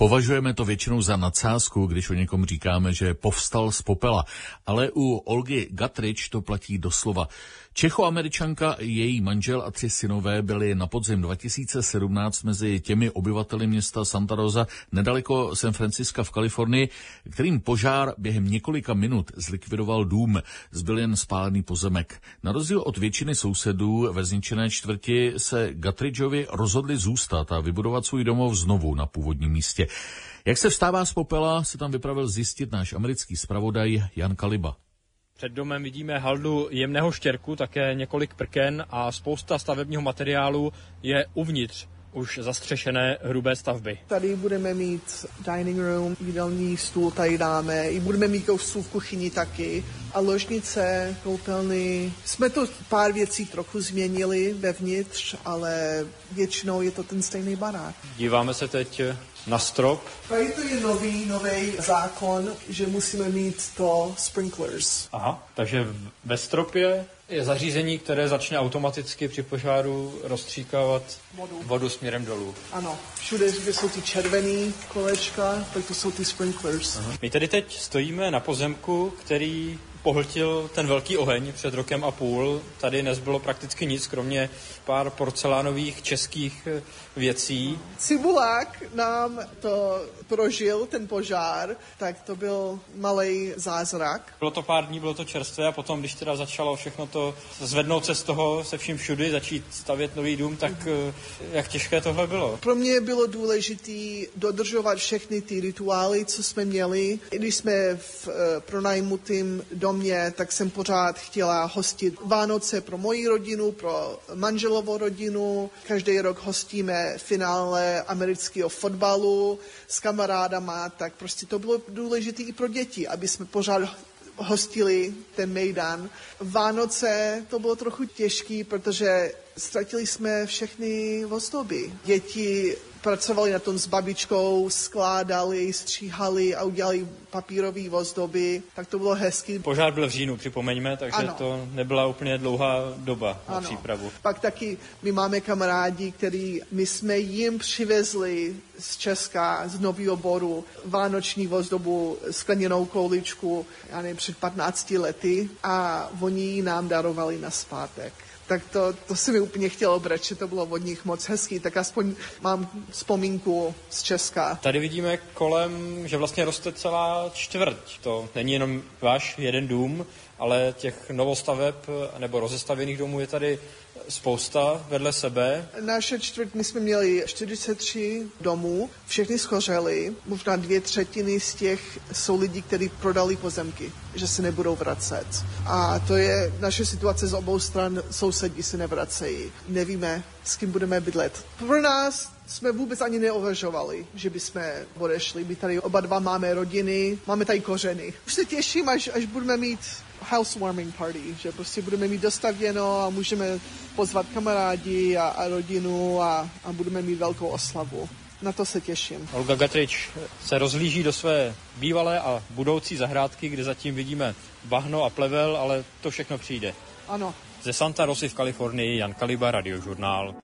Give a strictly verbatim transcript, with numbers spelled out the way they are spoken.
Považujeme to většinou za nadsázku, když o někom říkáme, že povstal z popela, ale u Olgy Guthridge to platí doslova. Čechoameričanka, její manžel a tři synové byli na podzim dva tisíce sedmnáct mezi těmi obyvateli města Santa Rosa nedaleko San Francisca v Kalifornii, kterým požár během několika minut zlikvidoval dům, zbyl jen spálený pozemek. Na rozdíl od většiny sousedů ve zničené čtvrti se Guthridgeovi rozhodli zůstat a vybudovat svůj domov znovu na původním místě. Jak se vstává z popela, se tam vypravil zjistit náš americký zpravodaj Jan Kaliba. Před domem vidíme haldu jemného štěrku, také několik prken a spousta stavebního materiálu je uvnitř už zastřešené hrubé stavby. Tady budeme mít dining room, jídelní stůl tady dáme, i budeme mít stůl v kuchyni taky a ložnice, koupelny. Jsme to pár věcí trochu změnili vevnitř, ale většinou je to ten stejný barák. Díváme se teď na strop. Tady to je nový, nový zákon, že musíme mít to sprinklers. Aha, takže ve stropě je zařízení, které začne automaticky při požáru rozstříkávat vodu, vodu směrem dolů. Ano, všude, kde jsou ty červený kolečka, tak to jsou ty sprinklers. Aha. My tady teď stojíme na pozemku, který pohltil ten velký oheň před rokem a půl. Tady nezbylo prakticky nic, kromě pár porcelánových českých věcí. Cibulák nám to prožil, ten požár, tak to byl malej zázrak. Bylo to pár dní, bylo to čerstvé a potom, když teda začalo všechno to zvednout se z toho, se vším všudy, začít stavět nový dům, tak mm-hmm. jak těžké tohle bylo? Pro mě bylo důležité dodržovat všechny ty rituály, co jsme měli. Když jsme v pronajmutém domě, tak jsem pořád chtěla hostit Vánoce pro moji rodinu, pro manželovou rodinu. Každý rok hostíme finále amerického fotbalu s kamarádama, tak prostě to bylo důležité i pro děti, aby jsme pořád hostili ten mejdan. Vánoce to bylo trochu těžký, protože ztratili jsme všechny ozdoby. Děti pracovali na tom s babičkou, skládali, stříhali a udělali papírové ozdoby, tak to bylo hezky. Požár byl v říjnu, připomeňme, takže ano. To nebyla úplně dlouhá doba na ano. přípravu. Pak taky my máme kamarádi, který my jsme jim přivezli z Česka, z Nového Boru, vánoční ozdobu, skleněnou kouličku, já nevím, před patnácti lety a oni nám darovali na zpátek. Tak to, to se mi úplně chtělo brečet, to bylo od nich moc hezký, tak aspoň mám vzpomínku z Česka. Tady vidíme kolem, že vlastně roste celá čtvrť. To není jenom váš jeden dům, ale těch novostaveb nebo rozestavěných domů je tady spousta vedle sebe. Naše čtvrť, my jsme měli čtyřicet tři domů, všechny schořely, možná dvě třetiny z těch jsou lidi, kteří prodali pozemky, že se nebudou vracet. A to je naše situace z obou stran, sousedí se nevracejí. Nevíme, s kým budeme bydlet. Pro nás jsme vůbec ani neuvažovali, že bychom odešli. My tady oba dva máme rodiny, máme tady kořeny. Už se těším, až, až budeme mít housewarming party, že prostě budeme mít dostavěno a můžeme pozvat kamarádi a, a rodinu a, a budeme mít velkou oslavu. Na to se těším. Olga Guthridge se rozhlíží do své bývalé a budoucí zahrádky, kde zatím vidíme bahno a plevel, ale to všechno přijde. Ano. Ze Santa Rosy v Kalifornii Jan Kaliba, Radiožurnál.